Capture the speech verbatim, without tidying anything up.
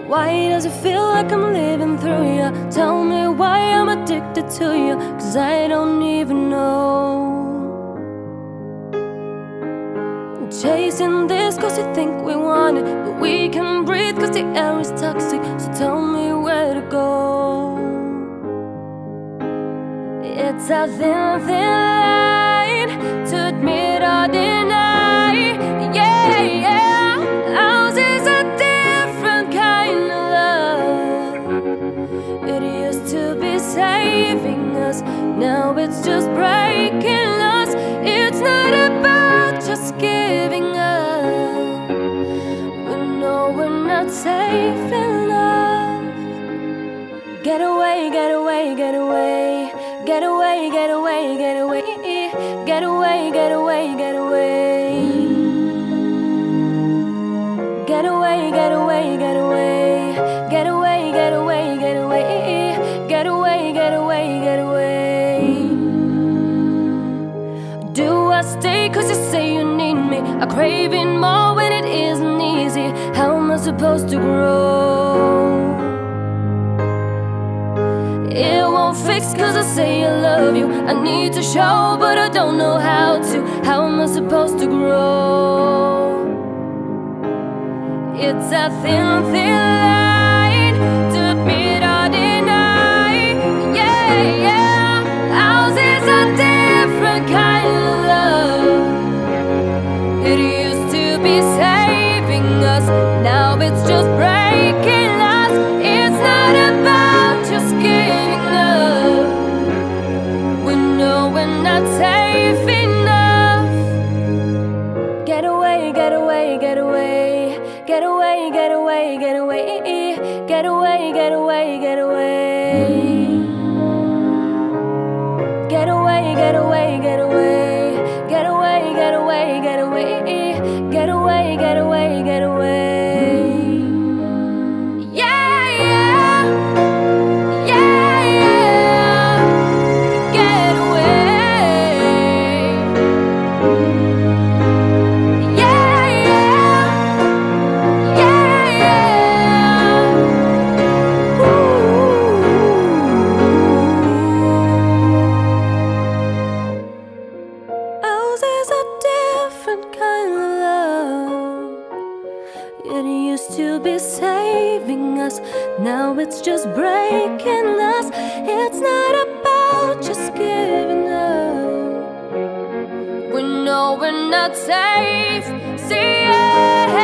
Why does it feel like I'm living through you? Tell me why I'm addicted to you, 'cause I don't even know. Chasing this 'cause we think we want it, but we can't breathe 'cause the air is toxic. So tell me where to go. It's a thin, thin line to admit or deny. Yeah, yeah, ours is a different kind of love. It used to be saving us, now it's just breaking us. It's not about just giving up. We know we're not safe enough. Get away, get away, get away. Get away, get away, get away. Get away, get away, get away. Get away, get away, get away. Get away, get away, get away. Get away, get away, get away. Do I stay 'cause you say you need me? I'm craving more when it isn't easy. How am I supposed to grow? It won't fix 'cause I say I love you. I need to show, but I don't know how to. How am I supposed to grow? It's a thin, thin line to admit or deny. Yeah, yeah, ours is a different kind of love. It used to be saving us, now it's just breaking us. It's not about just giving up. We know we're not safe enough. Get away, get away, get away. Get away, get away, get away. Get away, get away, get away. Get away, get away, get away. Get away, get away, get away. Get away, get away, get away. Yeah, yeah. Yeah, yeah. Get away. Yeah, yeah. Yeah, yeah. Ooh. Ours is a different kind of love. It used to be saving us, now it's just breaking us. It's not about just giving up. We know we're not safe. See, yeah.